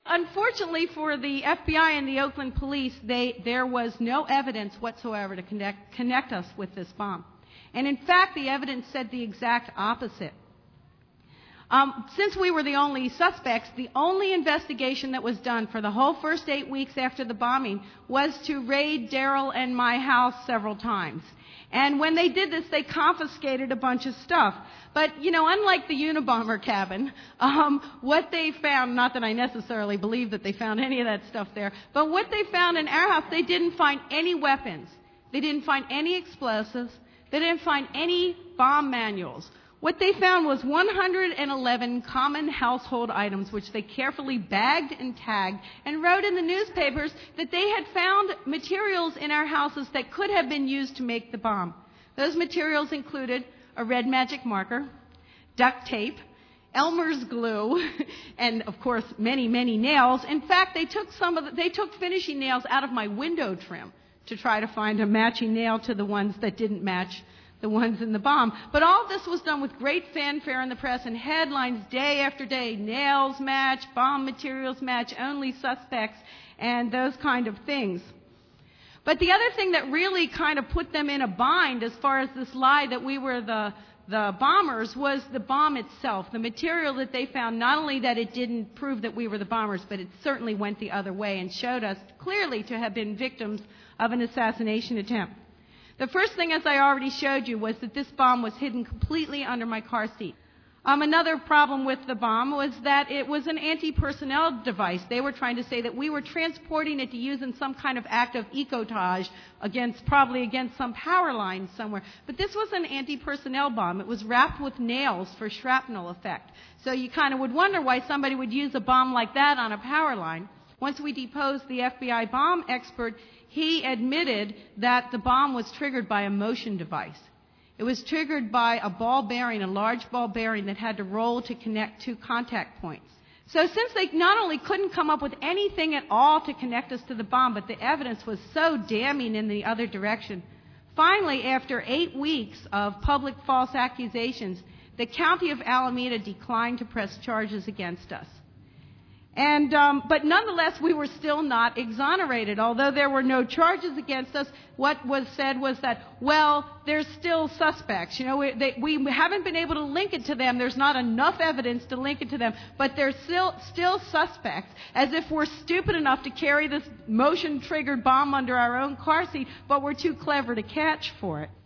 Unfortunately for the FBI and the Oakland police, there was no evidence whatsoever to connect us with this bomb. And in fact, the evidence said the exact opposite. Since we were the only suspects, the only investigation that was done for the whole first 8 weeks after the bombing was to raid Daryl and my house several times. And when they did this, they confiscated a bunch of stuff. But, unlike the Unabomber cabin, what they found, not that I necessarily believe that they found any of that stuff there, but what they found in our house, they didn't find any weapons. They didn't find any explosives. They didn't find any bomb manuals. What they found was 111 common household items, which they carefully bagged and tagged and wrote in the newspapers that they had found materials in our houses that could have been used to make the bomb. Those materials included a red magic marker, duct tape, Elmer's glue, and of course many, many nails. In fact, they took finishing nails out of my window trim to try to find a matching nail to the ones that didn't match the ones in the bomb. But all of this was done with great fanfare in the press and headlines day after day. Nails match, bomb materials match, only suspects, and those kind of things. But the other thing that really kind of put them in a bind as far as this lie that we were the bombers was the bomb itself. The material that they found, not only that it didn't prove that we were the bombers, but it certainly went the other way and showed us clearly to have been victims of an assassination attempt. The first thing, as I already showed you, was that this bomb was hidden completely under my car seat. Another problem with the bomb was that it was an anti-personnel device. They were trying to say that we were transporting it to use in some kind of act of ecotage probably against some power line somewhere. But this was an anti-personnel bomb. It was wrapped with nails for shrapnel effect. So you kind of would wonder why somebody would use a bomb like that on a power line. Once we deposed the FBI bomb expert, he admitted that the bomb was triggered by a motion device. It was triggered by a ball bearing, a large ball bearing that had to roll to connect two contact points. So since they not only couldn't come up with anything at all to connect us to the bomb, but the evidence was so damning in the other direction, finally, after 8 weeks of public false accusations, the County of Alameda declined to press charges against us. But nonetheless, we were still not exonerated. Although there were no charges against us, what was said was that, well, there's still suspects. We haven't been able to link it to them. There's not enough evidence to link it to them, but they're still suspects, as if we're stupid enough to carry this motion-triggered bomb under our own car seat, but we're too clever to catch for it.